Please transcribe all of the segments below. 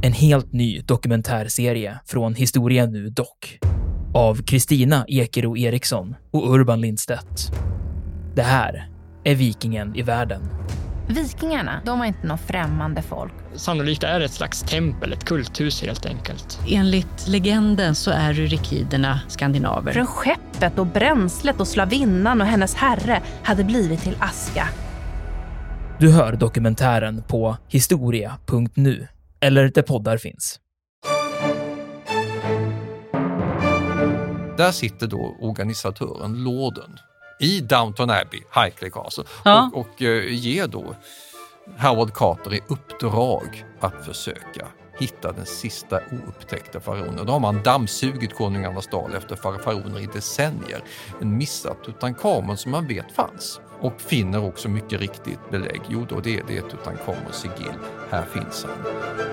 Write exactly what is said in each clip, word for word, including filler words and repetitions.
En helt ny dokumentärserie från Historia Nu Dock. Av Kristina Ekero Eriksson och Urban Lindstedt. Det här är Vikingen i världen. Vikingarna, de var inte någon främmande folk. Sannolikt är det ett slags tempel, ett kulthus helt enkelt. Enligt legenden så är rykiderna skandinaver. Från skeppet och bränslet och slavinnan och hennes herre hade blivit till aska. Du hör dokumentären på historia punkt nu eller där poddar finns. Där sitter då organisatören Lorden i Downton Abbey, Highclere Castle, Ja. och, och uh, ger då Howard Carter i uppdrag att försöka hitta den sista oupptäckta faraonen. Då har man dammsugit konungarnas dal efter faraoner i decennier. En missad Tutankhamon som man vet fanns. Och finner också mycket riktigt belägg. Jo då, det är det Tutankhamons sigill. Här finns han.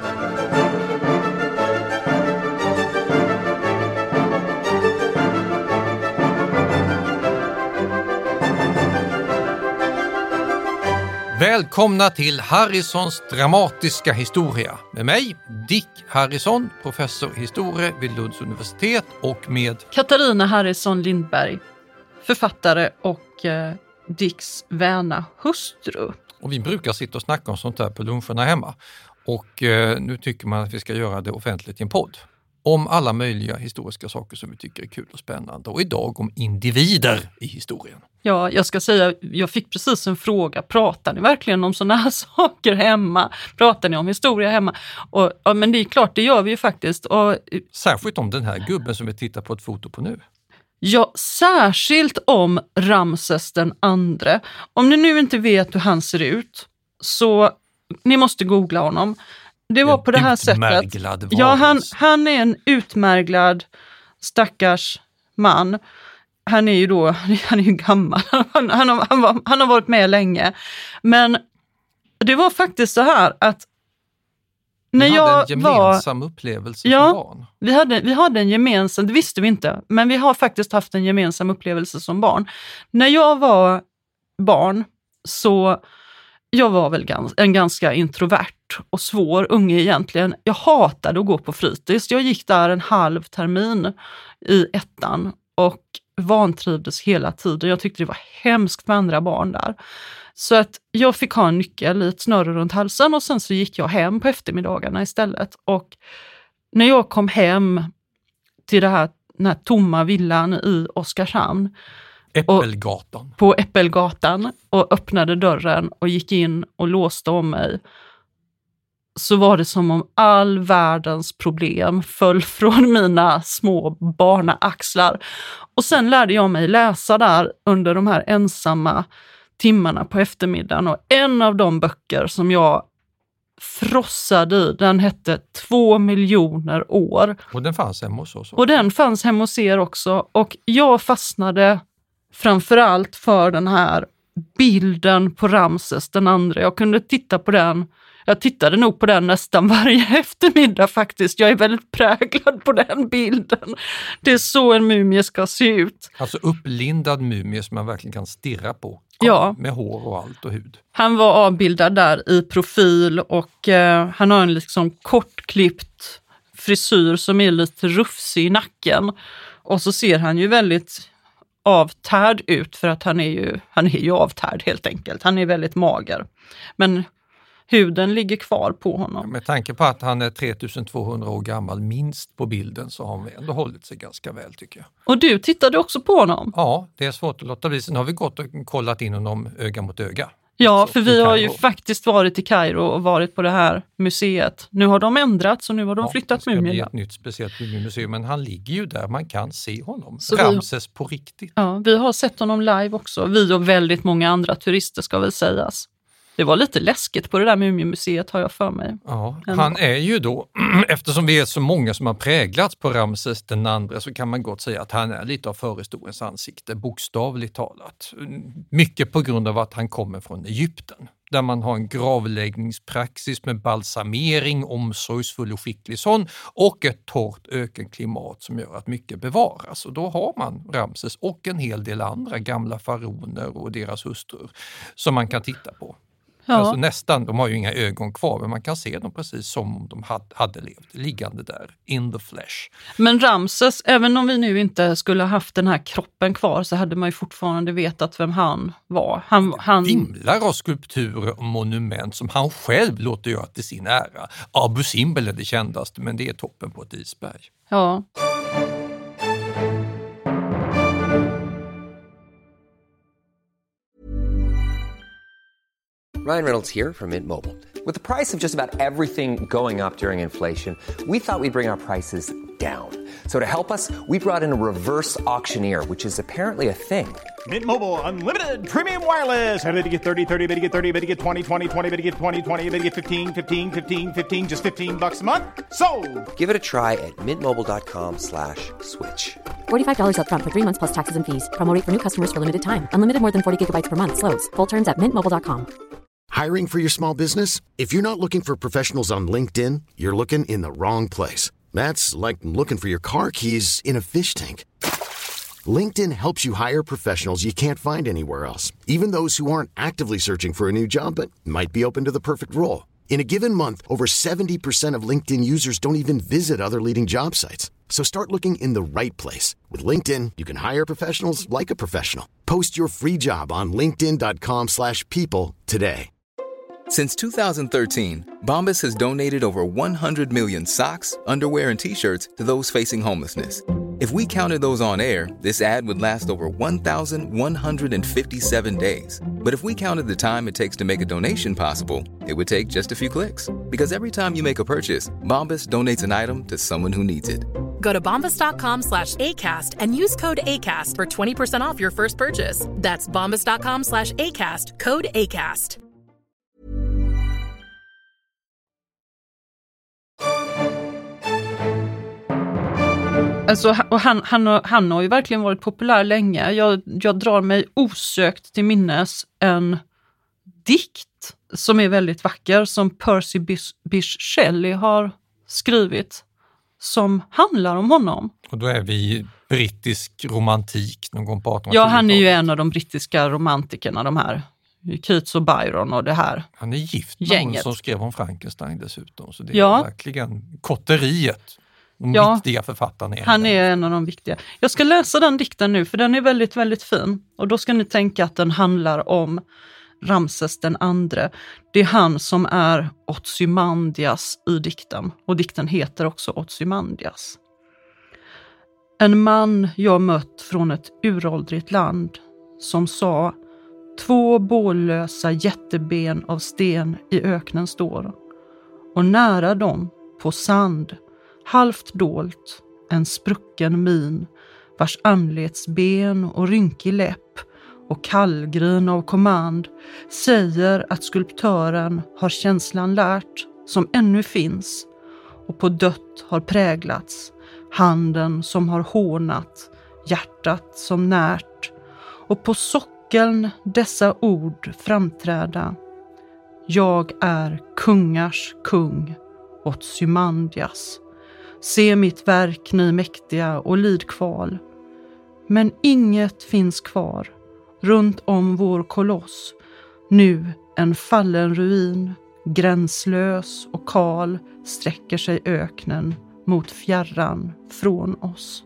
Välkomna till Harrisons dramatiska historia. Med mig, Dick Harrison, professor i historia vid Lunds universitet, och med Katarina Harrison Lindberg, författare och eh, Dicks väna hustru. Och vi brukar sitta och snacka om sånt här på luncherna hemma. Och eh, nu tycker man att vi ska göra det offentligt i en podd. Om alla möjliga historiska saker som vi tycker är kul och spännande. Och idag om individer i historien. Ja, jag ska säga, jag fick precis en fråga. Pratar ni verkligen om såna här saker hemma? Pratar ni om historia hemma? Och, ja, men det är klart, det gör vi ju faktiskt. Och, Särskilt om den här gubben som vi tittar på ett foto på nu. ja, särskilt om Ramses den andre. Om ni nu inte vet hur han ser ut, så ni måste googla honom. Det var En på det här sättet. utmärglad Ja, han, varelse. han är en utmärglad stackars man. Han är ju då, han är ju gammal. Han, han, har, han, var, han har varit med länge. Men det var faktiskt så här att när Vi jag hade en var... gemensam upplevelse Ja. som barn. Vi hade, vi hade en gemensam, det visste vi inte, men vi har faktiskt haft en gemensam upplevelse som barn. När jag var barn så jag var väl gans, en ganska introvert och svår unge egentligen. Jag hatade att gå på fritids. Jag gick där en halv termin i ettan och vantrivdes hela tiden. Jag tyckte det var hemskt med andra barn där. Så att jag fick ha en nyckel i ett snöre runt halsen och sen så gick jag hem på eftermiddagarna istället. Och när jag kom hem till det här, den här tomma villan i Oskarshamn Äppelgatan. på Äppelgatan och öppnade dörren och gick in och låste om mig, så var det som om all världens problem föll från mina små barnaaxlar. Och sen lärde jag mig läsa där under de här ensamma timmarna på eftermiddagen. Och en av de böcker som jag frossade i, den hette Två miljoner år. Och den fanns hemma hos oss. Och den fanns hemma hos er också. Och jag fastnade framförallt för den här bilden på Ramses den andre. Jag kunde titta på den. Jag tittade nog på den nästan varje eftermiddag faktiskt. Jag är väldigt präglad på den bilden. Det är så en mumie ska se ut. Alltså upplindad mumie som man verkligen kan stirra på. Ja. Med hår och allt och hud. Han var avbildad där i profil och eh, han har en liksom kortklippt frisyr som är lite rufsig i nacken. Och så ser han ju väldigt avtärd ut, för att han är ju, han är ju avtärd helt enkelt. Han är väldigt mager. Men huden ligger kvar på honom. Med tanke på att han är tre tusen tvåhundra år gammal minst på bilden, så har han ändå hållit sig ganska väl, tycker jag. Och du tittade också på honom? Ja, det är svårt att låta bli. Sen har vi gått och kollat in honom öga mot öga. Ja, Så för i vi har ju Kairo. faktiskt varit i Kairo och varit på det här museet. Nu har de ändrat, så nu har de Ja, flyttat det ska bli mumien. ett nytt speciellt mumiemuseum, men han ligger ju där, man kan se honom. Så vi- Ramses på riktigt. Ja, vi har sett honom live också. Vi och väldigt många andra turister, ska väl sägas. Det var lite läskigt på det där mumiemuseet, har jag för mig. Ja, Ändå. han är ju då, eftersom vi är så många som har präglats på Ramses den andre, så kan man gott säga att han är lite av förhistoriens ansikte, bokstavligt talat. Mycket på grund av att han kommer från Egypten, där man har en gravläggningspraxis med balsamering, omsorgsfull och skicklig sån, och ett torrt ökenklimat som gör att mycket bevaras. Och då har man Ramses och en hel del andra gamla faraoner och deras hustrur som man kan titta på. Ja. Alltså nästan, de har ju inga ögon kvar, men man kan se dem precis som om de hade, hade levt, liggande där, in the flesh. Men Ramses, även om vi nu inte skulle ha haft den här kroppen kvar, så hade man ju fortfarande vetat vem han var. Han, han... vimlar av skulpturer och monument som han själv låter göra till sin ära. Abu Simbel är det kändaste, men det är toppen på ett isberg. Ja. Ryan Reynolds here from Mint Mobile. With the price of just about everything going up during inflation, we thought we'd bring our prices down. So to help us, we brought in a reverse auctioneer, which is apparently a thing. Mint Mobile Unlimited Premium Wireless. How to get thirty, thirty, how to get thirty, how to get twenty, twenty, twenty, how to get twenty, twenty, how to get fifteen, fifteen, fifteen, fifteen, just fifteen bucks a month? Sold! Give it a try at mintmobile.com slash switch. forty-five dollars up front for three months plus taxes and fees. Promo rate for new customers for limited time. Unlimited more than forty gigabytes per month. Slows full terms at mint mobile dot com. Hiring for your small business? If you're not looking for professionals on LinkedIn, you're looking in the wrong place. That's like looking for your car keys in a fish tank. LinkedIn helps you hire professionals you can't find anywhere else, even those who aren't actively searching for a new job but might be open to the perfect role. In a given month, over seventy percent of LinkedIn users don't even visit other leading job sites. So start looking in the right place. With LinkedIn, you can hire professionals like a professional. Post your free job on linkedin dot com slash people today. Since two thousand thirteen, Bombas has donated over one hundred million socks, underwear, and T-shirts to those facing homelessness. If we counted those on air, this ad would last over one thousand one hundred fifty-seven days. But if we counted the time it takes to make a donation possible, it would take just a few clicks. Because every time you make a purchase, Bombas donates an item to someone who needs it. Go to bombas.com slash ACAST and use code ACAST for twenty percent off your first purchase. That's bombas.com slash ACAST, code ACAST. Alltså, och han, han, har, han har ju verkligen varit populär länge. Jag, jag drar mig osökt till minnes en dikt som är väldigt vacker, som Percy Bysshe Shelley har skrivit, som handlar om honom. Och då är vi brittisk romantik någon gång på artonhundratalet. Ja, han är ju en av de brittiska romantikerna, de här Keats och Byron och det här. Han är gift med gänget. någon som skrev om Frankenstein dessutom, så det är ja. verkligen kotteriet. De ja, viktiga författarna är han är en av de viktiga. Jag ska läsa den dikten nu, för den är väldigt, väldigt fin. Och då ska ni tänka att den handlar om Ramses den andre. Det är han som är Ozymandias i dikten. Och dikten heter också Ozymandias. En man jag mött från ett uråldrigt land som sa: två bållösa jätteben av sten i öknen står. Och nära dem, på sand, halvt dolt, en sprucken min, vars anletsben och rynkig läpp och kallgrin av kommand säger att skulptören har känslan lärt som ännu finns och på dött har präglats, handen som har hånat, hjärtat som närt, och på sockeln dessa ord framträda: jag är kungars kung, Ozymandias. Se mitt verk, ni mäktiga, och lid kval. Men inget finns kvar runt om vår koloss. Nu en fallen ruin, gränslös och kal, sträcker sig öknen mot fjärran från oss.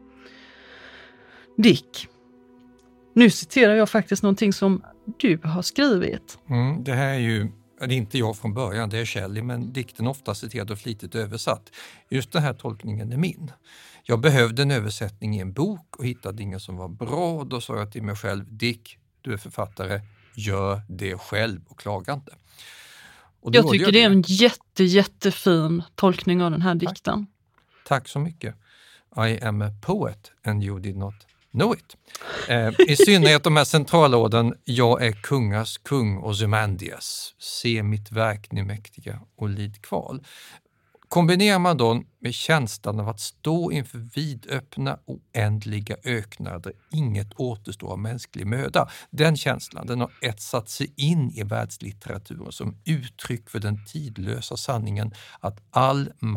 Dick, nu citerar jag faktiskt någonting som du har skrivit. Mm, det här är ju, det är inte jag från början, det är Shelley, men dikten ofta citerad och flitigt översatt. Just den här tolkningen är min. Jag behövde en översättning i en bok och hittade ingen som var bra. Då sa jag till mig själv: Dick, du är författare, gör det själv och klaga inte. Och jag tycker jag det är en jätte, jättefin tolkning av den här dikten. Tack, Tack så mycket. I am a poet and you did not know it. Eh, I synnerhet de här centralorden: jag är kungars kung och Ozymandias. Se mitt verk, ni mäktiga, och lid kval. Kombinerar man då med känslan av att stå inför vidöppna oändliga öknar där inget återstår av mänsklig möda. Den känslan, den har etsat sig in i världslitteraturen som uttryck för den tidlösa sanningen att all makt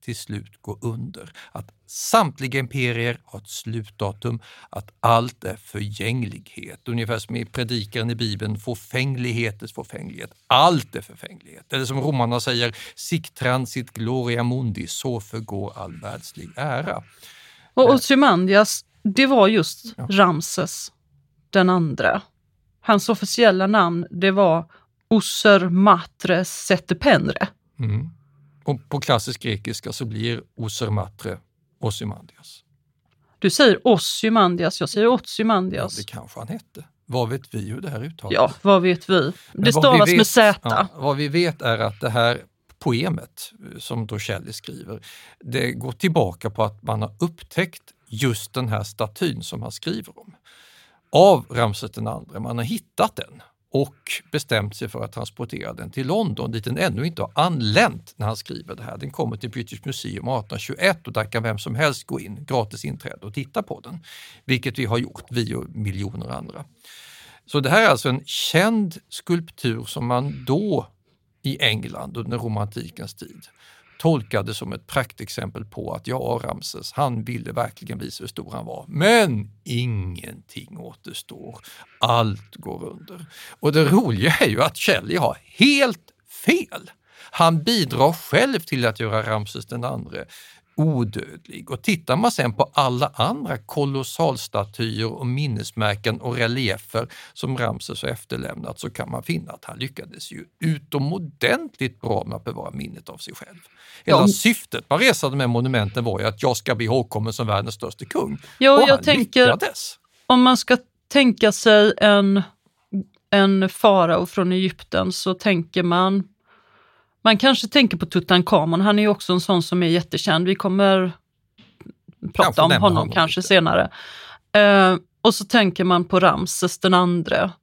till slut gå under. Att samtliga imperier har ett slutdatum, att allt är förgänglighet. Ungefär som i predikaren i Bibeln, förfänglighetens förfänglighet. Allt är förfänglighet. Eller som romarna säger, sic transit gloria mundi, så förgår all världslig ära. Och Ozymandias, det var just ja. Ramses den andra. Hans officiella namn, det var Osser Matre Setependre. Mm. Och på klassisk grekiska så blir Osser Matre Ozymandias. Du säger Ozymandias, jag säger Ozymandias. Ja, det kanske han hette. Vad vet vi hur det här uttalas? Ja, vad vet vi? Men det stavas vi vet, med Z. Ja, vad vi vet är att det här poemet som då Shelley skriver, det går tillbaka på att man har upptäckt just den här statyn som han skriver om. Av Ramses den andra. Man har hittat den och bestämt sig för att transportera den till London, dit den ännu inte har anlänt när han skriver det här. Den kommer till British Museum arton tjugoett och där kan vem som helst gå in, gratis inträde och titta på den. Vilket vi har gjort, vi och miljoner andra. Så det här är alltså en känd skulptur som man då i England under romantikens tid tolkade som ett praktexempel på att ja, Ramses, han ville verkligen visa hur stor han var. Men ingenting återstår. Allt går under. Och det roliga är ju att Shelley har helt fel. Han bidrar själv till att göra Ramses den andre odödlig. Och tittar man sen på alla andra kolossalstatyer och minnesmärken och reliefer som Ramses har efterlämnat så kan man finna att han lyckades ju utomordentligt bra med att bevara minnet av sig själv. Hela ja. syftet med resan med monumenten var ju att jag ska bli ihågkommen som världens största kung. Ja, och och jag han tänker, lyckades. Om man ska tänka sig en, en farao från Egypten så tänker man Man kanske tänker på Tutankhamon, han är ju också en sån som är jättekänd. Vi kommer prata kanske om honom, honom kanske lite. senare. Eh, och så tänker man på Ramses den andre.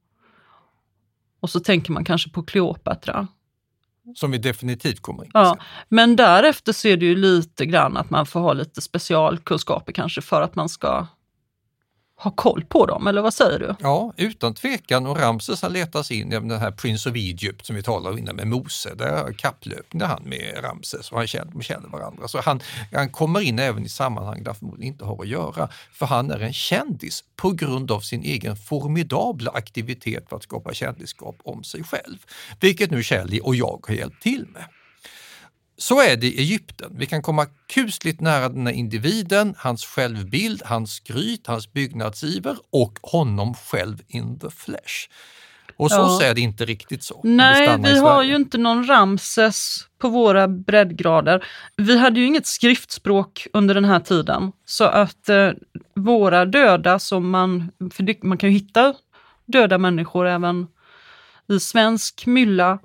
Och så tänker man kanske på Kleopatra. Som vi definitivt kommer in på. Ja, men därefter så är det ju lite grann att man får ha lite specialkunskaper kanske för att man ska ha koll på dem, eller vad säger du? Ja, utan tvekan. Och Ramses han letas in i den här Prince of Egypt som vi talar om innan med Mose. Där kapplöpade han med Ramses och han kände, kände varandra. Så han, han kommer in även i sammanhang där förmodligen inte har att göra. För han är en kändis på grund av sin egen formidabla aktivitet för att skapa kändisskap om sig själv. Vilket nu Shelley och jag har hjälpt till med. Så är det i Egypten. Vi kan komma kusligt nära den här individen, hans självbild, hans skryt, hans byggnadsiver och honom själv in the flesh. Och så, ja. så är det inte riktigt så. Nej, vi, vi har ju inte någon Ramses på våra breddgrader. Vi hade ju inget skriftspråk under den här tiden. Så att eh, våra döda som man, för det, man kan ju hitta döda människor även i svensk mylla.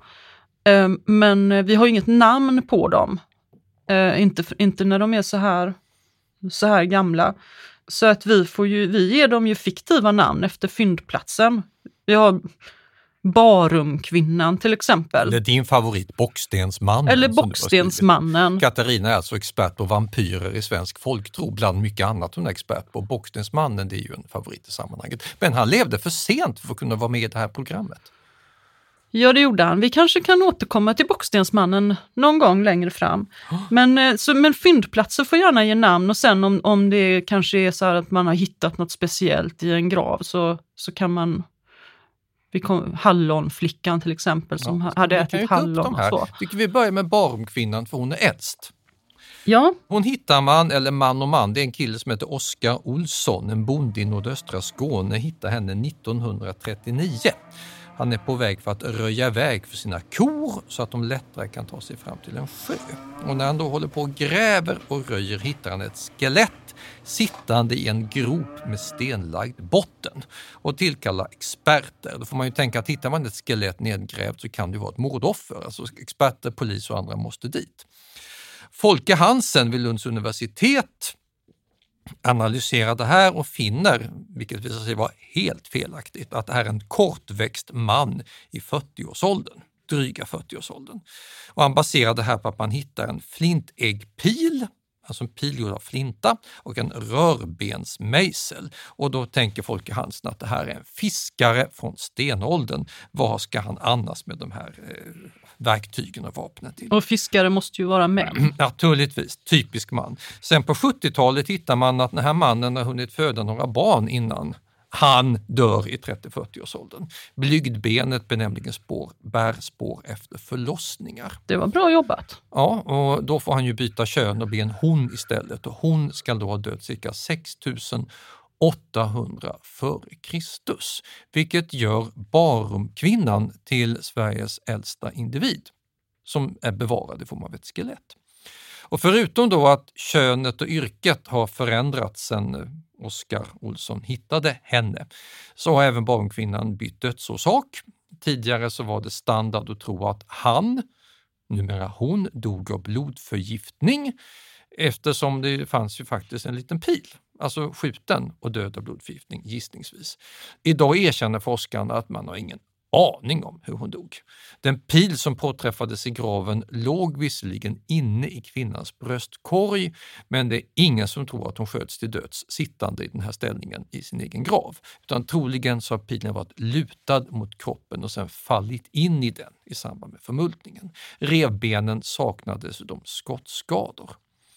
Men vi har ju inget namn på dem. Eh, inte, inte när de är så här, så här gamla. Så att vi, får ju, vi ger dem ju fiktiva namn efter fyndplatsen. Vi har Barumkvinnan till exempel. Eller din favorit, Bockstensmannen. Eller Bockstensmannen. Katarina är alltså expert på vampyrer i svensk folktro. Bland mycket annat hon är expert på. Bockstensmannen, det är ju en favorit i sammanhanget. Men han levde för sent för att kunna vara med i det här programmet. Ja, det gjorde han. Vi kanske kan återkomma till Bockstensmannen någon gång längre fram. Men, så, men fyndplatser får gärna ge namn och sen om, om det kanske är så här att man har hittat något speciellt i en grav så, så kan man... Vi kom, hallonflickan till exempel som ja, hade ätit hallon och så. Tycker vi börjar med Barumkvinnan för hon är äldst. Ja. Hon hittar man, eller man och man, det är en kille som heter Oskar Olsson, en bonde i nordöstra Skåne, hittar henne nittonhundratrettionio. Han är på väg för att röja väg för sina kor så att de lättare kan ta sig fram till en sjö. Och när han då håller på och gräver och röjer hittar han ett skelett sittande i en grop med stenlagd botten och tillkallar experter. Då får man ju tänka att hittar man ett skelett nedgrävt så kan det vara ett mordoffer. Alltså experter, polis och andra måste dit. Folke Hansen vid Lunds universitet analyserar det här och finner, vilket visar sig vara helt felaktigt, att det här är en kortväxt man i fyrtioårsåldern, dryga fyrtioårsåldern. Och han baserar det här på att man hittar en flintäggpil, alltså en pil gjord av flinta, och en rörbensmejsel. Och då tänker folk i Hansen att det här är en fiskare från stenåldern. Vad ska han annars med de här eh, verktygen och vapnen till? Och fiskare måste ju vara män. Naturligtvis, typisk man. Sen på sjuttiotalet hittar man att den här mannen har hunnit föda några barn innan han dör i trettio till fyrtio-årsåldern. Blygdbenet benämningen spår, bär spår efter förlossningar. Det var bra jobbat. Ja, och då får han ju byta kön och bli en hon istället. Och hon ska då ha dött cirka sex tusen åttahundra före Kristus. Vilket gör Barumkvinnan till Sveriges äldsta individ som är bevarad i form av ett skelett. Och förutom då att könet och yrket har förändrats sedan Oskar Olsson hittade henne, så har även barnkvinnan bytt dödsorsak. Tidigare så var det standard att tro att han, numera hon, dog av blodförgiftning, eftersom det fanns ju faktiskt en liten pil, alltså skjuten och död av blodförgiftning gissningsvis. Idag erkänner forskarna att man har ingen aning om hur hon dog. Den pil som påträffades i graven låg visserligen inne i kvinnans bröstkorg, men det är ingen som tror att hon sköts till döds sittande i den här ställningen i sin egen grav. Utan troligen så har pilen varit lutad mot kroppen och sen fallit in i den i samband med förmultningen. Revbenen saknade dessutom skottskador.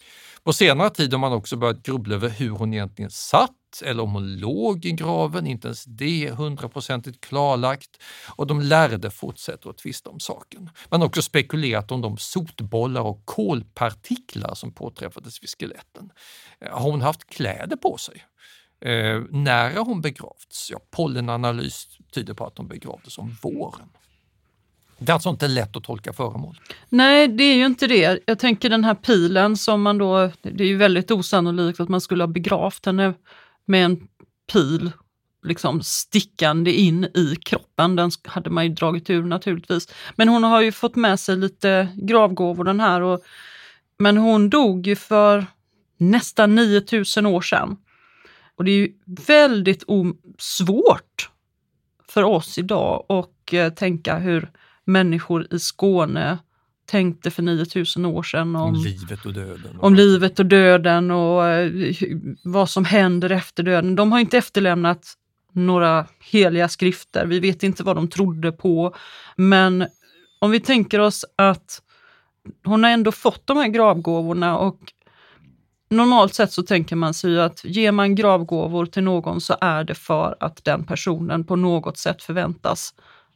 På senare tid har man också börjat grubbla över hur hon egentligen satt eller om hon låg i graven, inte ens det är hundraprocentigt klarlagt, och de lärde fortsätter att tvista om saken. Man har också spekulerat om de sotbollar och kolpartiklar som påträffades vid skeletten. Har hon haft kläder på sig? Eh, när har hon begravts? Ja, pollenanalys tyder på att hon begravdes om våren. Det är alltså inte lätt att tolka föremål. Nej, det är ju inte det. Jag tänker den här pilen som man då, det är ju väldigt osannolikt att man skulle ha begravt henne med en pil liksom stickande in i kroppen. Den hade man ju dragit ur naturligtvis. Men hon har ju fått med sig lite gravgåvor den här. Och, men hon dog ju för nästan nio tusen år sedan. Och det är ju väldigt svårt för oss idag att eh, tänka hur människor i Skåne tänkte för nio tusen år sedan om, om livet och döden. Och om livet och döden och eh, vad som händer efter döden. De har inte efterlämnat några heliga skrifter. Vi vet inte vad de trodde på. Men om vi tänker oss att hon har ändå fått de här gravgåvorna, och normalt sett så tänker man sig att ger man gravgåvor till någon så är det för att den personen på något sätt förväntas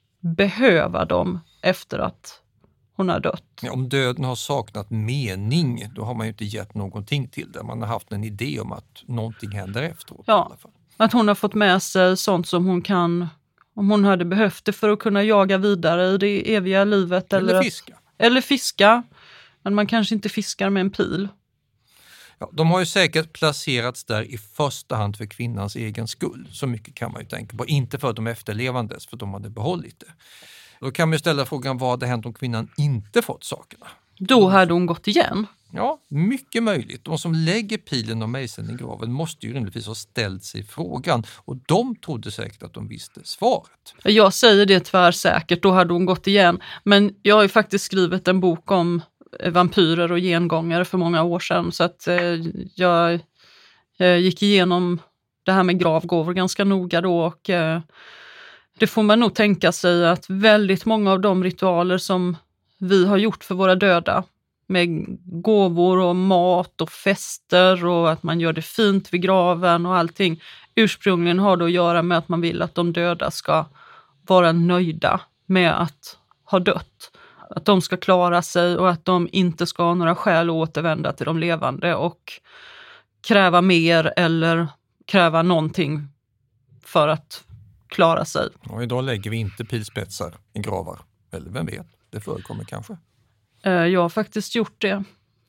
behöva dem efter att hon har dött. Ja, om döden har saknat mening, då har man ju inte gett någonting till det. Man har haft en idé om att någonting händer efteråt. Ja, i alla fall. Att hon har fått med sig sånt som hon kan, om hon hade behövt det för att kunna jaga vidare i det eviga livet. Eller, eller fiska. Eller fiska, men man kanske inte fiskar med en pil. Ja, de har ju säkert placerats där i första hand för kvinnans egen skull. Så mycket kan man ju tänka på. Inte för de efterlevandes, för de hade behållit det. Då kan man ju ställa frågan, vad hade hänt om kvinnan inte fått sakerna? Då hade hon gått igen. Ja, mycket möjligt. De som lägger pilen och mejseln i graven måste ju rimligtvis ha ställt sig frågan. Och de trodde säkert att de visste svaret. Jag säger det tvärsäkert, då hade hon gått igen. Men jag har ju faktiskt skrivit en bok om vampyrer och gengångare för många år sedan. Så att eh, jag, jag gick igenom det här med gravgåvor ganska noga då. Och eh, det får man nog tänka sig att väldigt många av de ritualer som vi har gjort för våra döda, med gåvor och mat och fester och att man gör det fint vid graven och allting, ursprungligen har det att göra med att man vill att de döda ska vara nöjda med att ha dött. Att de ska klara sig och att de inte ska ha några skäl att återvända till de levande och kräva mer eller kräva någonting för att klara sig. Och idag lägger vi inte pilspetsar i gravar. Eller vem vet, det förekommer kanske. Jag har faktiskt gjort det.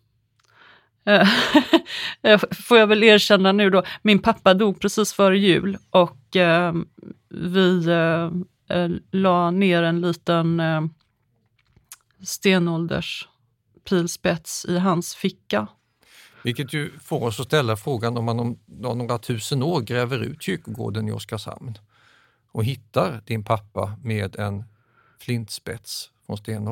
Får jag väl erkänna nu då. Min pappa dog precis före jul och eh, vi eh, la ner en liten eh, stenålders pilspets i hans ficka. Vilket ju får oss att ställa frågan om man om några tusen år gräver ut kyrkogården i Oskarshamn och hittar din pappa med en flintspets från stenåldern.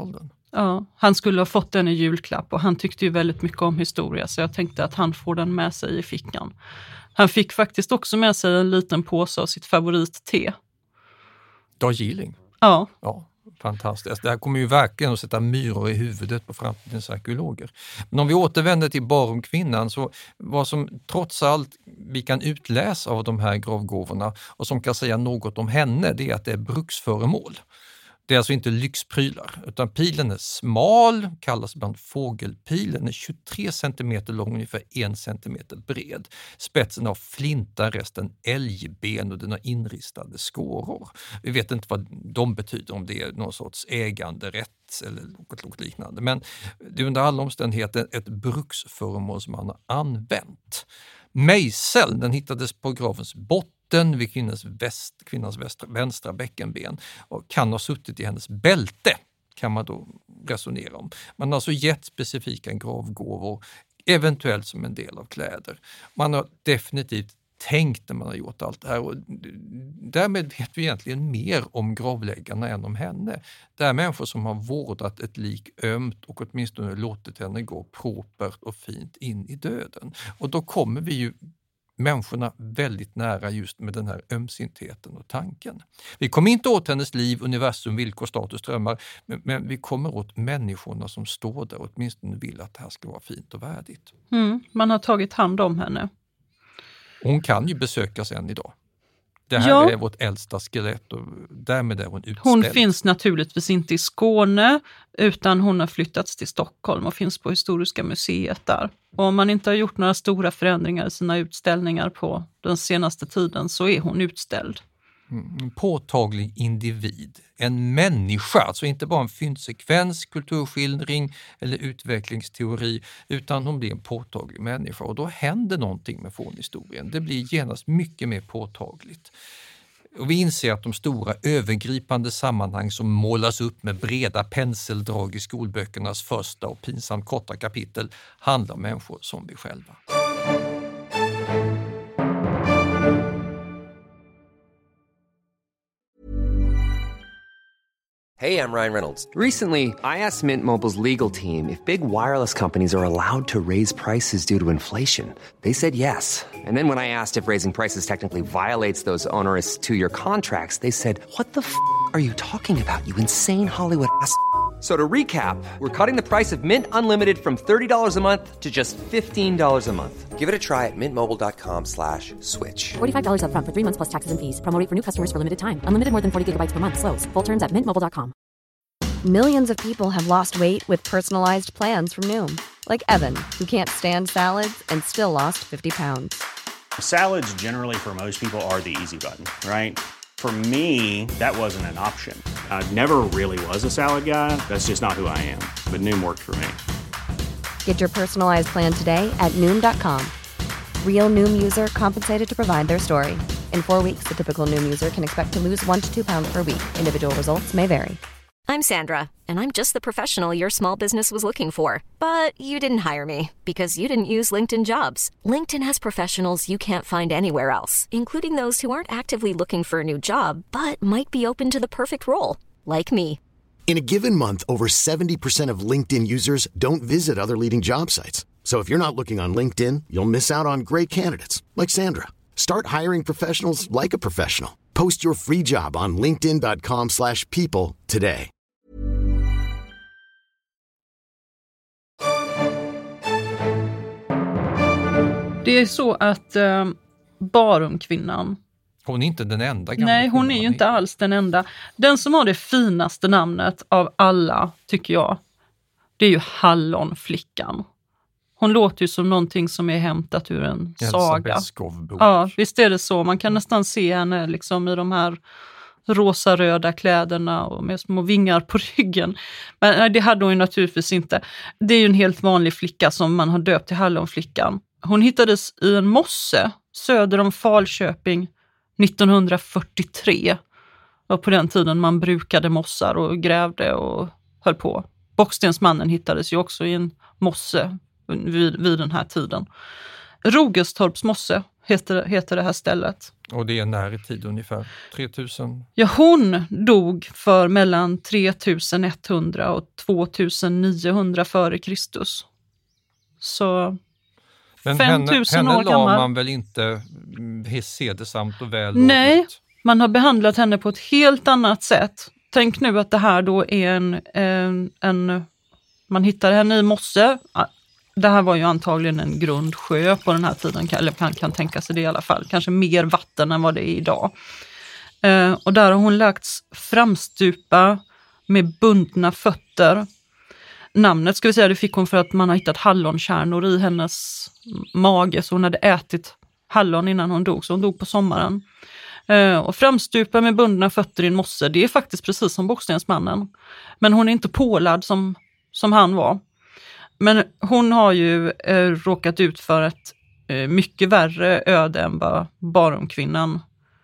Ja, han skulle ha fått den i julklapp och han tyckte ju väldigt mycket om historia, så jag tänkte att han får den med sig i fickan. Han fick faktiskt också med sig en liten påse av sitt favoritte. Darjeeling? Ja. Ja, fantastiskt. Det här kommer ju verkligen att sätta myror i huvudet på framtidens arkeologer. Men om vi återvänder till Barumkvinnan, så vad som trots allt vi kan utläsa av de här gravgåvorna och som kan säga något om henne, det är att det är bruksföremål. Det är alltså inte lyxprylar, utan pilen är smal, kallas ibland fågelpil. Den är tjugotre centimeter lång, ungefär en centimeter bred. Spetsen har flinta, resten älgben och den har inristade skåror. Vi vet inte vad de betyder, om det är någon sorts äganderätt eller något, något liknande. Men det är under alla omständigheter ett bruksföremål som man har använt. Mejseln, den hittades på gravens botten vid kvinnans, väst, kvinnans västra, vänstra bäckenben och kan ha suttit i hennes bälte, kan man då resonera om. Man har alltså gett specifika gravgåvor, eventuellt som en del av kläder. Man har definitivt tänkt när man har gjort allt det här, och därmed vet vi egentligen mer om gravläggarna än om henne. Det är människor som har vårdat ett lik ömt och åtminstone låtit henne gå propert och fint in i döden. Och då kommer vi ju människorna väldigt nära just med den här ömsintheten och tanken. Vi kommer inte åt hennes liv, universum, villkor, status, drömmar, men, men vi kommer åt människorna som står där och åtminstone vill att det här ska vara fint och värdigt. Mm, man har tagit hand om henne. Hon kan ju besökas än idag. Det här ja. är vårt äldsta skelett och därmed är hon utställd. Hon finns naturligtvis inte i Skåne, utan hon har flyttats till Stockholm och finns på Historiska museet där. Och om man inte har gjort några stora förändringar i sina utställningar på den senaste tiden så är hon utställd. En påtaglig individ, en människa, alltså inte bara en fyndsekvens, kulturskildring eller utvecklingsteori, utan hon blir en påtaglig människa och då händer någonting med fornhistorien. Det blir genast mycket mer påtagligt. Och vi inser att de stora övergripande sammanhang som målas upp med breda penseldrag i skolböckernas första och pinsamt korta kapitel handlar om människor som vi själva. Hey, I'm Ryan Reynolds. Recently, I asked Mint Mobile's legal team if big wireless companies are allowed to raise prices due to inflation. They said yes. And then when I asked if raising prices technically violates those onerous two-year contracts, they said, "What the f*** are you talking about, you insane Hollywood ass?" So to recap, we're cutting the price of Mint Unlimited from thirty dollars a month to just fifteen dollars a month. Give it a try at mintmobile.com slash switch. forty-five dollars up front for three months plus taxes and fees. Promo rate for new customers for limited time. Unlimited more than forty gigabytes per month. Slows full terms at mint mobile dot com. Millions of people have lost weight with personalized plans from Noom. Like Evan, who can't stand salads and still lost fifty pounds. Salads generally for most people are the easy button, right? For me, that wasn't an option. I never really was a salad guy. That's just not who I am. But Noom worked for me. Get your personalized plan today at Noom dot com. Real Noom user compensated to provide their story. In four weeks, the typical Noom user can expect to lose one to two pounds per week. Individual results may vary. I'm Sandra, and I'm just the professional your small business was looking for. But you didn't hire me because you didn't use LinkedIn Jobs. LinkedIn has professionals you can't find anywhere else, including those who aren't actively looking for a new job, but might be open to the perfect role, like me. In a given month, over seventy percent of LinkedIn users don't visit other leading job sites. So if you're not looking on LinkedIn, you'll miss out on great candidates like Sandra. Start hiring professionals like a professional. Post your free job on linkedin dot com slash people today. Det är så att eh, Barumkvinnan... Hon är inte den enda gamla Nej, hon är ju inte alls den enda. Den som har det finaste namnet av alla, tycker jag, det är ju Hallonflickan. Hon låter ju som någonting som är hämtat ur en Elsa saga. Beskow-bok. Ja, visst är det så. Man kan nästan se henne liksom i de här rosa-röda kläderna och med små vingar på ryggen. Men nej, det hade hon ju naturligtvis inte. Det är ju en helt vanlig flicka som man har döpt till Hallonflickan. Hon hittades i en mosse söder om Falköping nittonhundrafyrtiotre. Och på den tiden man brukade mossar och grävde och höll på. Bockstensmannen hittades ju också i en mosse vid, vid den här tiden. Rogestorps mosse heter, heter det här stället. Och det är när i tid ungefär? tre tusen? Ja, hon dog för mellan tre tusen etthundra och två tusen niohundra före Kristus. Så Men fem tusen henne, år henne gammal. la man väl inte sedesamt och väl? Nej, lovligt? man har behandlat henne på ett helt annat sätt. Tänk nu att det här då är en, en, en man hittar henne i mosse. Det här var ju antagligen en grundsjö på den här tiden, eller man kan tänka sig det i alla fall. Kanske mer vatten än vad det är idag. Eh, och där har hon lagts framstupa med bundna fötter. Namnet ska vi säga, det fick hon för att man har hittat hallonkärnor i hennes mage. Så hon hade ätit hallon innan hon dog, så hon dog på sommaren. Eh, och framstupa med bundna fötter i en mosse, det är faktiskt precis som Bockstensmannen. Men hon är inte pålad som, som han var. Men hon har ju eh, råkat ut för ett eh, mycket värre öde än vad Barumkvinnan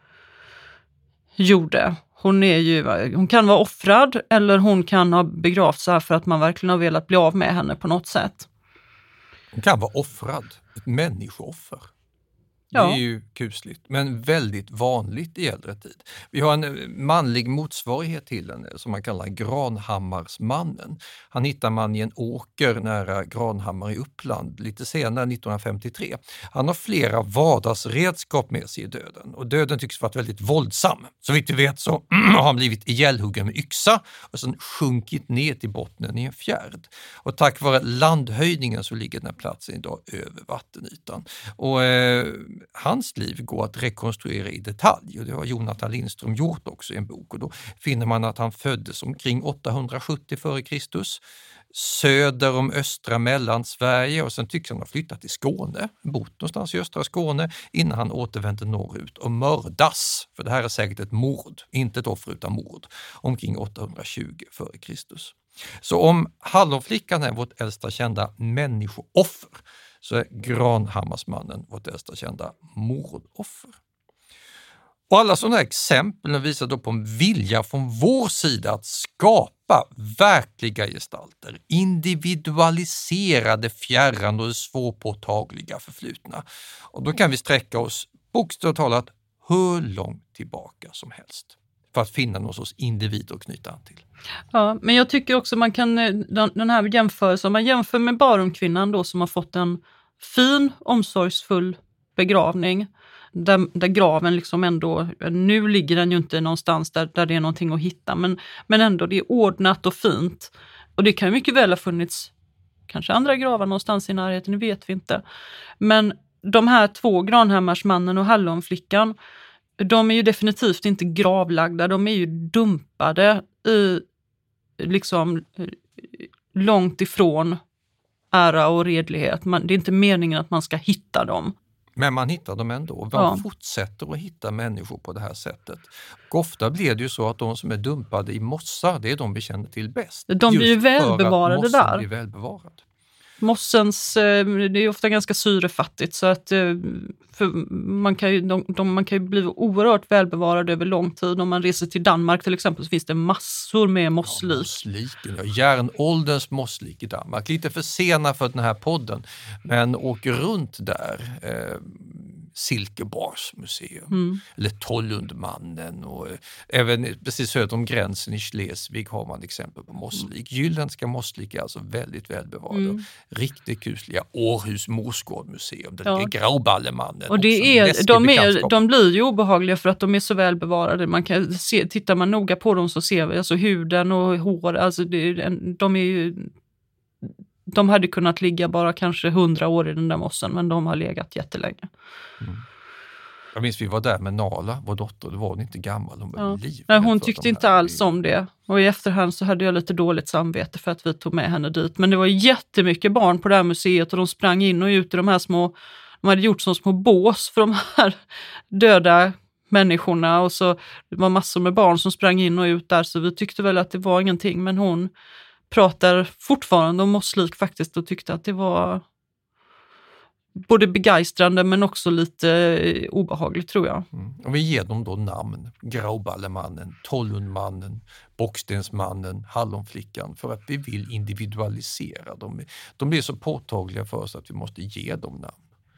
gjorde. Hon, är ju, hon kan vara offrad eller hon kan ha begravt sig för att man verkligen har velat bli av med henne på något sätt. Hon kan vara offrad, ett människooffer. Det Ja. är ju kusligt, men väldigt vanligt i äldre tid. Vi har en manlig motsvarighet till henne som man kallar Granhammarsmannen. Han hittar man i en åker nära Granhammar i Uppland lite senare, nittonhundrafemtiotre. Han har flera vardagsredskap med sig i döden och döden tycks varit väldigt våldsam. Så vitt vi vet så har han blivit ihjälhuggen med yxa och sen sjunkit ner till bottnen i en fjärd. Och tack vare landhöjningen så ligger den här platsen idag över vattenytan. Och eh, hans liv går att rekonstruera i detalj och det har Jonathan Lindström gjort också i en bok. Och då finner man att han föddes omkring åttahundrasjuttio före Kristus söder om östra Mellansverige och sen tycks han ha flyttat till Skåne, bott någonstans i östra Skåne innan han återvände norrut och mördas, för det här är säkert ett mord, inte ett offer utan mord, omkring åttahundratjugo före Kristus. Så om Hallonflickan är vårt äldsta kända människooffer så är Granhammarsmannen vårt äldsta kända mordoffer. Och alla sådana här exempel visar då på en vilja från vår sida att skapa verkliga gestalter, individualiserade fjärran och svårpåtagliga förflutna. Och då kan vi sträcka oss bokstavligt talat hur långt tillbaka som helst för att finna någon sorts individ att knyta an till. Ja, men jag tycker också man kan, den här jämförelsen, man jämför med Barumkvinnan då som har fått en fin, omsorgsfull begravning. Där, där graven liksom ändå, nu ligger den ju inte någonstans där, där det är någonting att hitta, men, men ändå det är ordnat och fint. Och det kan mycket väl ha funnits kanske andra gravar någonstans i närheten, det vet vi inte. Men de här två, Granhammarsmannen och Hallonflickan, de är ju definitivt inte gravlagda, de är ju dumpade i liksom långt ifrån ära och redlighet. Man, det är inte meningen att man ska hitta dem. Men man hittar dem ändå. Man Ja. fortsätter att hitta människor på det här sättet. Och ofta blir det ju så att de som är dumpade i mossar, det är de vi känner till bäst. De blir ju Just för att välbevarade mossen där. blir välbevarad. Mossens, det är ofta ganska syrefattigt så att för man, kan ju, de, de, man kan ju bli oerhört välbevarad över lång tid. Om man reser till Danmark till exempel så finns det massor med mosslik. Ja, mossliken, ja, järnålderns mosslik i Danmark. Lite för sena för den här podden, men åker runt där. Eh, Silkeborgs museum, Mm. eller Tollundmannen och eh, även precis söder om gränsen i Schleswig har man exempel på mosslik. Jylländska mosslik är alltså väldigt välbevarade. Mm. Riktigt kusliga Århus Morsgårdmuseum, där Ja. ligger Grauballemannen. Och det är, de, är, de blir ju obehagliga för att de är så välbevarade. Man kan se, tittar man noga på dem så ser vi alltså huden och hår, alltså det är en, de är ju de hade kunnat ligga bara kanske hundra år i den där mossen, men de har legat jättelänge. Mm. Jag minns vi var där med Nala, vår dotter, då var hon inte gammal. Hon, Ja. liv Nej, hon tyckte inte alls om det. Och i efterhand så hade jag lite dåligt samvete för att vi tog med henne dit. Men det var jättemycket barn på det här museet och de sprang in och ut i de här små, de hade gjort som små bås för de här döda människorna. Och så det var massor med barn som sprang in och ut där, så vi tyckte väl att det var ingenting. Men hon pratar fortfarande om mosslik faktiskt och tyckte att det var både begeistrande men också lite obehagligt, tror jag. Mm. Och vi ger dem då namn. Grauballemannen, Tollundmannen, Bockstensmannen, Hallonflickan, för att vi vill individualisera dem. De blir så påtagliga för oss att vi måste ge dem namn.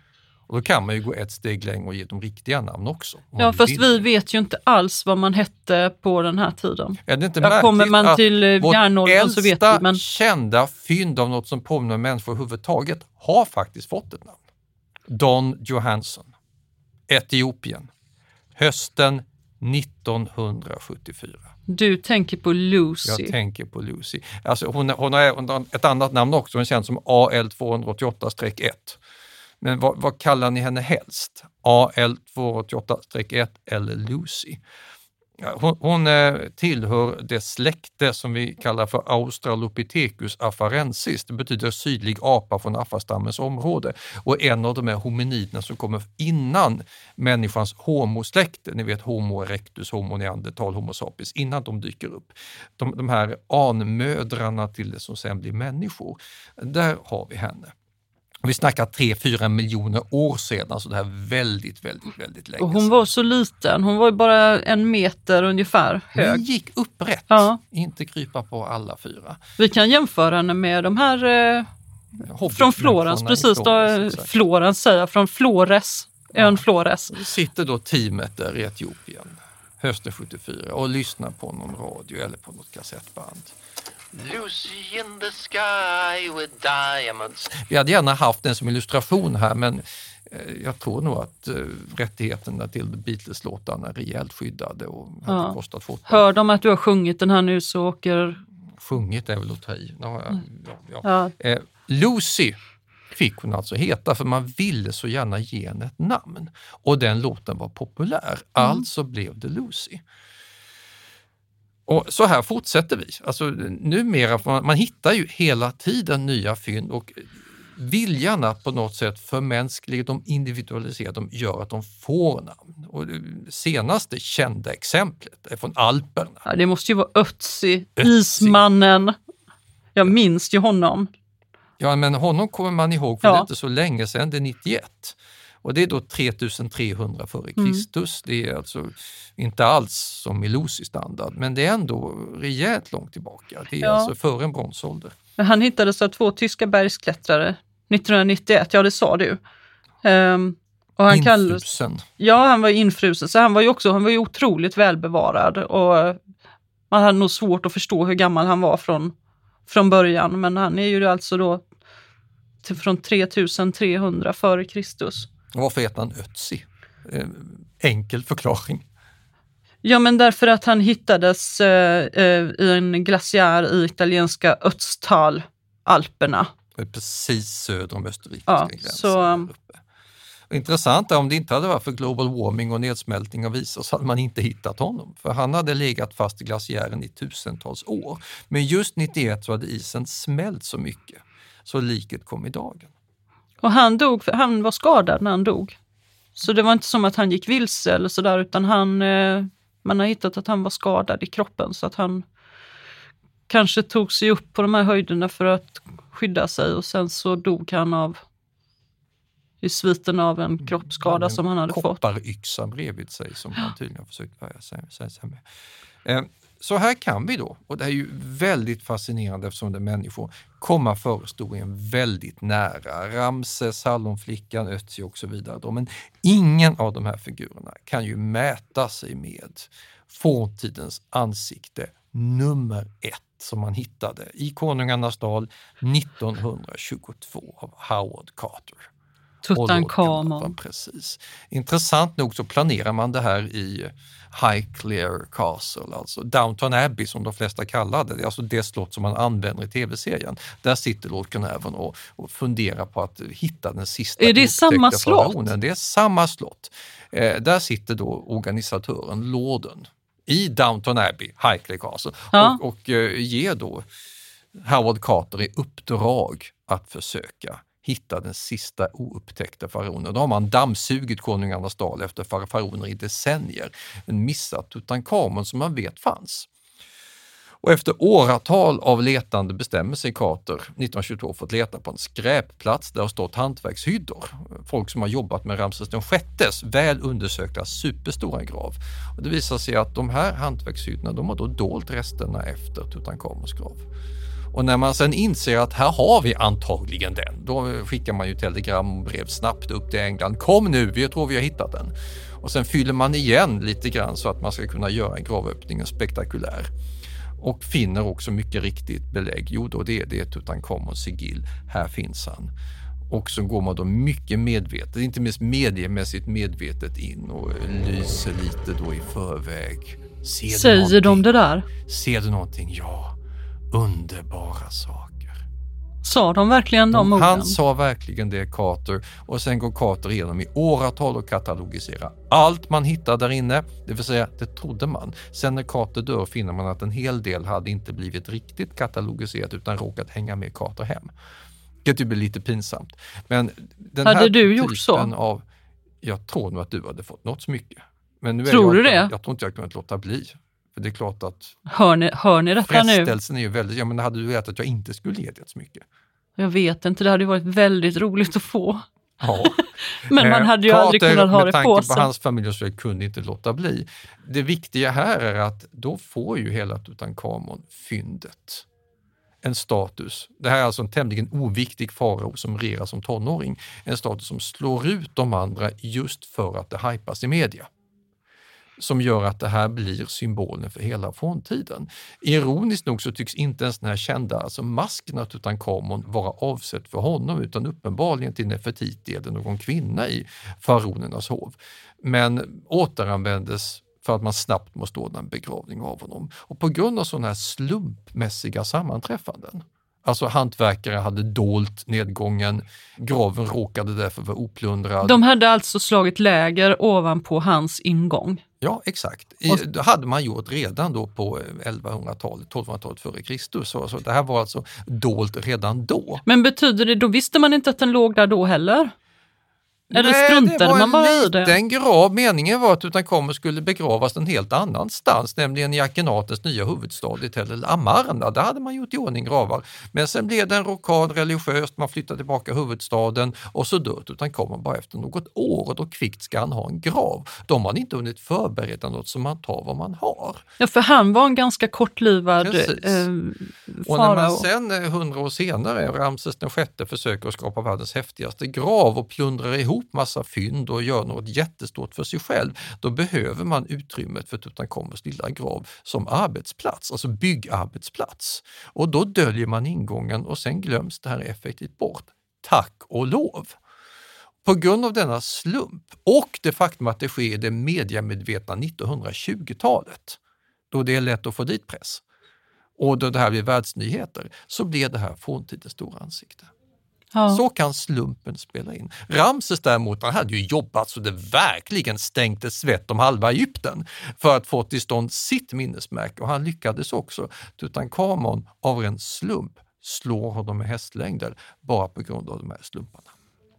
Och då kan man ju gå ett steg längre och ge dem riktiga namn också. Ja, fast vill. vi vet ju inte alls vad man hette på den här tiden. Är det inte ja, kommer man till järnåldern så vet vi. Men kända fynd av något som påminner om människor överhuvudtaget har faktiskt fått ett namn. Don Johansson, Etiopien, hösten nittonhundrasjuttiofyra. Du tänker på Lucy. Jag tänker på Lucy. Alltså hon, hon har ett annat namn också, hon känns som A L tvåhundraåttioåtta ett. Men vad, vad kallar ni henne helst? A L tvåhundraåttioåtta ett eller Lucy? Hon, hon tillhör det släkte som vi kallar för Australopithecus afarensis. Det betyder sydlig apa från afastammens område. Och en av de här hominiderna som kommer innan människans homosläkte, ni vet Homo erectus, Homo neandertal, Homo sapiens, innan de dyker upp. De, de här anmödrarna till det som sen blir människor. Där har vi henne. Vi snackar tre fyra miljoner år sedan, så det här väldigt, väldigt, väldigt länge. Och hon var så liten, hon var ju bara en meter ungefär hög. Hon gick upprätt, ja. Inte krypa på alla fyra. Vi kan jämföra henne med de här eh, från Florens, precis då, Florens säger jag, från Flores, ja. ön Flores. Sitter då teamet där i Etiopien, hösten sjuttiofyra, och lyssnar på någon radio eller på något kassettband. Lucy in the sky with diamonds. Vi hade gärna haft den som illustration här, men eh, jag tror nog att eh, rättigheterna till Beatles-låtarna är rejält skyddade och ja. har kostat fort. Hör de att du har sjungit den här nu så åker... Sjungit är väl att ta i. Ja, ja, ja. Ja. Eh, Lucy fick hon alltså heta för man ville så gärna ge henne ett namn. Och den låten var populär, mm. alltså blev det Lucy. Och så här fortsätter vi. Alltså numera, man, man hittar ju hela tiden nya fynd och viljan att på något sätt förmänskliga dem, individualisera dem, gör att de får namn. Och det senaste kända exemplet är från Alperna. Ja, det måste ju vara Ötzi, Ötzi, ismannen. Jag minns ju honom. Ja, men honom kommer man ihåg för ja. det är inte så länge sedan, det är nittioett. Och det är då tre tusen trehundra före Kristus. Mm. Det är alltså inte alls som i Lucy standard, men det är ändå rejält långt tillbaka. Det är ja. alltså före en bronsålder. Han hittades av två tyska bergsklättrare nittonhundranittioett, ja det sa du. Um, och han infrusen. Kallades, ja, han var infrusen, så han var ju också han var ju otroligt välbevarad och man hade nog svårt att förstå hur gammal han var från, från början, men han är ju alltså då till, från tre tusen trehundra före Kristus. Varför heter han Ötzi? Eh, enkel förklaring. Ja, men därför att han hittades eh, eh, i en glaciär i italienska Ötztal, Alperna. Det är precis söder om österrikiska ja, gränsen. Så, uppe. Intressant är om det inte hade varit för global warming och nedsmältning av isar så hade man inte hittat honom. För han hade legat fast i glaciären i tusentals år. Men just nittioett så hade isen smält så mycket så liket kom i dagen. Och han dog, han var skadad när han dog. Så det var inte som att han gick vilse eller sådär, utan han, eh, man har hittat att han var skadad i kroppen så att han kanske tog sig upp på de här höjderna för att skydda sig och sen så dog han av i sviten av en kroppsskada en som han hade fått. Kopparyxa bredvid sig som han tydligen har försökt värja sig, sig, sig med. Eh, Så här kan vi då, och det är ju väldigt fascinerande eftersom det är människor, komma förhistorien väldigt nära. Ramses, Hallonflickan, Ötzi och så vidare. Då. Men ingen av de här figurerna kan ju mäta sig med forntidens ansikte nummer ett som man hittade i Konungarnas dal nittonhundratjugotvå av Howard Carter. Tutankhamon. Precis. Intressant nog så planerar man det här i Highclere Castle, alltså Downton Abbey som de flesta kallade det, alltså det slott som man använder i tv-serien. Där sitter Lord Carnarvon och, och funderar på att hitta den sista. Är det samma slott? Faraonen. Det är samma slott. Eh, där sitter då organisatören, lorden, i Downton Abbey, Highclere Castle, ja. och, och eh, ger då Howard Carter i uppdrag att försöka hitta den sista oupptäckta faraonen. Då har man dammsugit Konungarnas dal efter faraoner i decennier. En missad Tutankhamon som man vet fanns. Och efter åratal av letande bestämmer sig Carter nittonhundratjugotvå för att leta på en skräpplats där har stått hantverkshyddor. Folk som har jobbat med Ramses den sjättes väl undersökta superstora grav. Och det visar sig att de här hantverkshyddorna de har då dolt resterna efter Tutankhamons grav. Och när man sen inser att här har vi antagligen den, då skickar man ju telegram och brev snabbt upp till England. Kom nu, vi tror vi har hittat den. Och sen fyller man igen lite grann så att man ska kunna göra en gravöppning spektakulär. Och finner också mycket riktigt belägg. Jo då, det är det Tutankhamons sigill. Här finns han. Och så går man då mycket medvetet, inte minst mediemässigt medvetet in och lyser lite då i förväg. Ser Säger de det där? Ser du någonting? Ja. Underbara saker. Sa de verkligen de orden? Han sa verkligen det, Carter. Och sen går Carter igenom i åratal och katalogiserar allt man hittar där inne. Det vill säga, det trodde man. Sen när Carter dör finner man att en hel del hade inte blivit riktigt katalogiserat utan råkat hänga med Carter hem. Det blir lite pinsamt. Men den hade här du gjort så? Av, jag tror nog att du hade fått något smycke. Men nu är tror jag, du det? Jag tror inte jag kunnat låta bli. För det är klart att hör ni, hör ni detta nu? Frestelsen är ju väldigt, ja men hade du vetat att jag inte skulle ge det ett smycke? Jag vet inte, det hade ju varit väldigt roligt att få. Ja. Men man hade ju Carter, aldrig kunnat ha det på sig. Med tanke på hans familj så kunde inte låta bli. Det viktiga här är att då får ju hela Tutankhamon-fyndet en status. Det här är alltså en tämligen oviktig farao som regerar som tonåring. En status som slår ut de andra just för att det hypas i media. Som gör att det här blir symbolen för hela forntiden. Ironiskt nog så tycks inte ens den här kända alltså masken av Tutankhamon vara avsett för honom utan uppenbarligen till Nefertiti eller någon kvinna i faraonernas hov. Men återanvändes för att man snabbt måste ordna en begravning av honom. Och på grund av sådana här slumpmässiga sammanträffanden, alltså hantverkare hade dolt nedgången, graven råkade därför vara oplundrad. De hade alltså slagit läger ovanpå hans ingång. Ja, exakt. I, det hade man gjort redan då på elvahundratalet, tolvhundratalet före Kristus. Så, så det här var alltså dolt redan då. Men betyder det, då visste man inte att den låg där då heller? Eller Nej, struntade det var man bara en i det? liten grav. Meningen var att Tutankhamon skulle begravas en helt annanstans, nämligen i Akhenatens nya huvudstad i Tell el-Amarna. Där hade man gjort i ordning gravar. Men sen blev det en rockad religiöst, man flyttade tillbaka huvudstaden och så dör Tutankhamon bara efter något år och då kvickt ska han ha en grav. De har inte hunnit förbereda något som man tar vad man har. Ja, för han var en ganska kortlivad eh, Och när man sen hundra år senare, Ramses den sjätte försöker att skapa världens häftigaste grav och plundrar ihop massa fynd och gör något jättestort för sig själv, då behöver man utrymmet för Tutankhamons lilla grav som arbetsplats, alltså byggarbetsplats. Och då döljer man ingången och sen glöms det här effektivt bort. Tack och lov! På grund av denna slump och det faktum att det sker i det mediamedvetna nittonhundratjugotalet, då det är lätt att få dit press, och då det här blir världsnyheter, så blir det här forntidens stora ansikte. Ja. Så kan slumpen spela in. Ramses däremot, han hade ju jobbat så det verkligen stänkte svett om halva Egypten för att få till stånd sitt minnesmärke, och han lyckades också. Tutankhamon av en slump slår honom med hästlängder bara på grund av de här slumparna.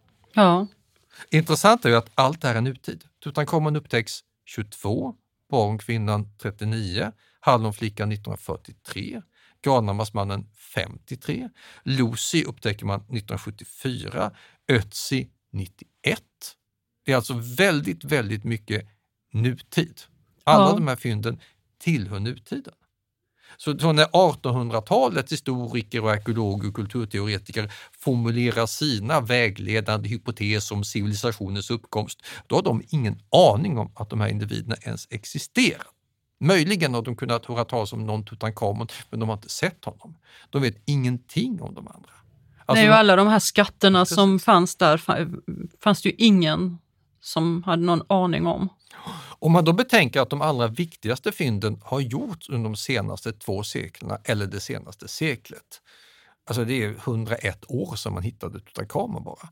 Ja. Intressant är ju att allt är en nutid. Tutankhamon upptäcks tjugotvå, Barnkvinnan trettionio, Hallonflickan nittonhundrafyrtiotre, Granhammars-mannen femtiotre, Lucy upptäcker man nittonhundrasjuttiofyra, Ötzi nittioett. Det är alltså väldigt, väldigt mycket nutid. Alla ja. de här fynden tillhör nutiden. Så, så när artonhundratalets historiker och arkeologer och kulturteoretiker formulerar sina vägledande hypoteser om civilisationens uppkomst, då har de ingen aning om att de här individerna ens existerar. Möjligen har de kunnat höra talas om någon Tutankhamon, men de har inte sett honom. De vet ingenting om de andra. Alltså, Nej, och alla de här skatterna precis. som fanns där fanns det ju ingen som hade någon aning om. Om man då betänker att de allra viktigaste fynden har gjorts under de senaste två seklerna eller det senaste seklet. Alltså det är hundraett år som man hittade Tutankhamon bara.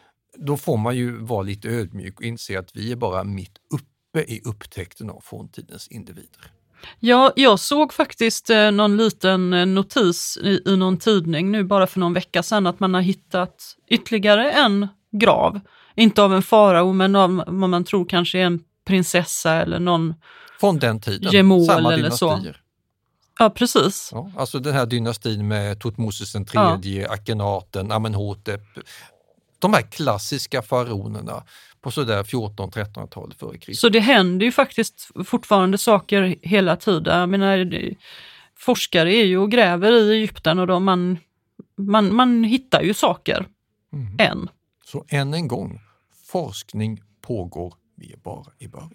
Då får man ju vara lite ödmjuk och inse att vi är bara mitt uppe i upptäckten av forntidens individer. Ja, jag såg faktiskt eh, någon liten notis i, i någon tidning nu bara för någon vecka sedan att man har hittat ytterligare en grav. Inte av en farao, men av vad man tror kanske är en prinsessa eller någon från den tiden. Gemol Samma eller dynastier. Så. Ja, precis. Ja, alltså den här dynastin med Tutmosis den tredje, ja. Akhenaten, Amenhotep. De här klassiska faraonerna på sådär fjorton-trettonhundratalet före Kristus. Så det händer ju faktiskt fortfarande saker hela tiden. Jag menar, forskare är ju och gräver i Egypten och då man, man, man hittar ju saker mm. än. Så än en gång, forskning pågår, vi är bara i början.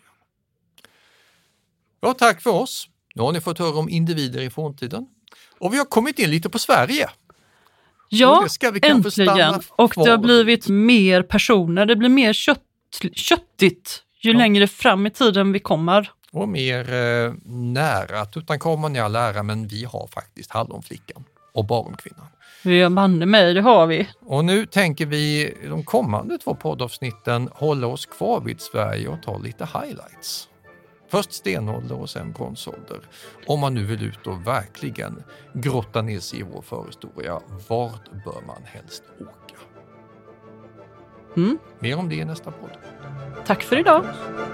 Ja, tack för oss. Nu har ni fått höra om individer i forntiden. Och vi har kommit in lite på Sverige. Ja, och det ska vi äntligen. Och det har blivit mer personer. Det blir mer kött, köttigt ju ja. längre fram i tiden vi kommer. Och mer eh, nära Tutankhamon i all ära, men vi har faktiskt Hallonflickan och Baromkvinnan. Ja, banne mig, det har vi. Och nu tänker vi de kommande två poddavsnitten hålla oss kvar vid Sverige och ta lite highlights. Först stenålder och sen bronsålder. Om man nu vill ut och verkligen grotta ner sig i vår förhistoria, vart bör man helst åka? Mm. Mer om det i nästa podd. Tack för idag.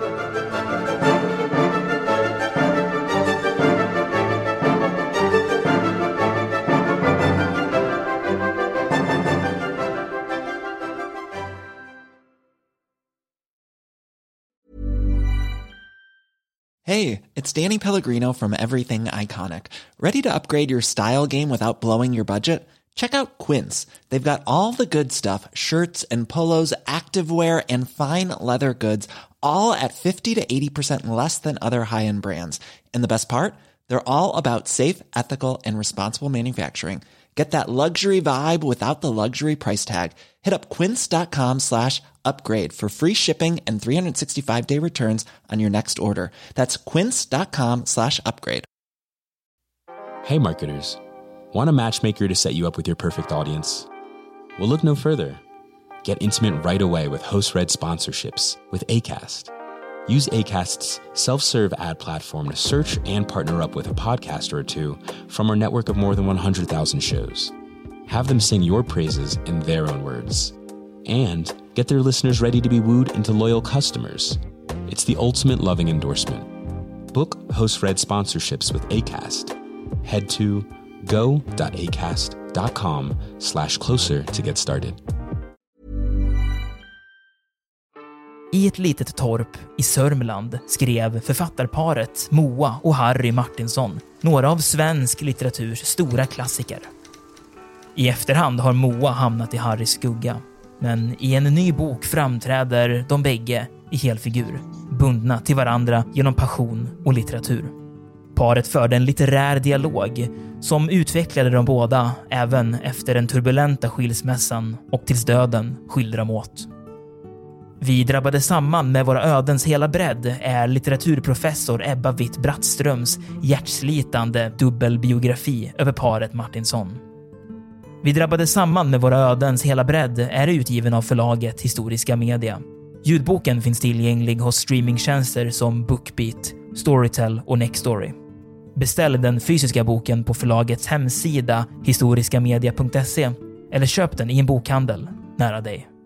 Hey, it's Danny Pellegrino from Everything Iconic. Ready to upgrade your style game without blowing your budget? Check out Quince. They've got all the good stuff, shirts and polos, activewear, and fine leather goods, all at fifty to eighty percent less than other high-end brands. And the best part? They're all about safe, ethical, and responsible manufacturing. Get that luxury vibe without the luxury price tag. Hit up quince.com slash upgrade for free shipping and three sixty-five day returns on your next order. That's quince.com slash upgrade. Hey marketers, want a matchmaker to set you up with your perfect audience? Well, look no further. Get intimate right away with host-read sponsorships with Acast. Use Acast's self-serve ad platform to search and partner up with a podcaster or two from our network of more than one hundred thousand shows. Have them sing your praises in their own words. And get their listeners ready to be wooed into loyal customers. It's the ultimate loving endorsement. Book host-read sponsorships with Acast. Head to go.acast.com slash closer to get started. I ett litet torp i Sörmland skrev författarparet Moa och Harry Martinsson några av svensk litteraturs stora klassiker. I efterhand har Moa hamnat i Harrys skugga, men i en ny bok framträder de bägge i helfigur, bundna till varandra genom passion och litteratur. Paret förde en litterär dialog som utvecklade de båda även efter den turbulenta skilsmässan och tills döden skilde dem åt. Vi drabbade samman med våra ödens hela bredd är litteraturprofessor Ebba Witt-Brattströms hjärtslitande dubbelbiografi över paret Martinsson. Vi drabbade samman med våra ödens hela bredd är utgiven av förlaget Historiska Media. Ljudboken finns tillgänglig hos streamingtjänster som Bookbeat, Storytel och Nextory. Beställ den fysiska boken på förlagets hemsida historiskamedia punkt se eller köp den i en bokhandel nära dig.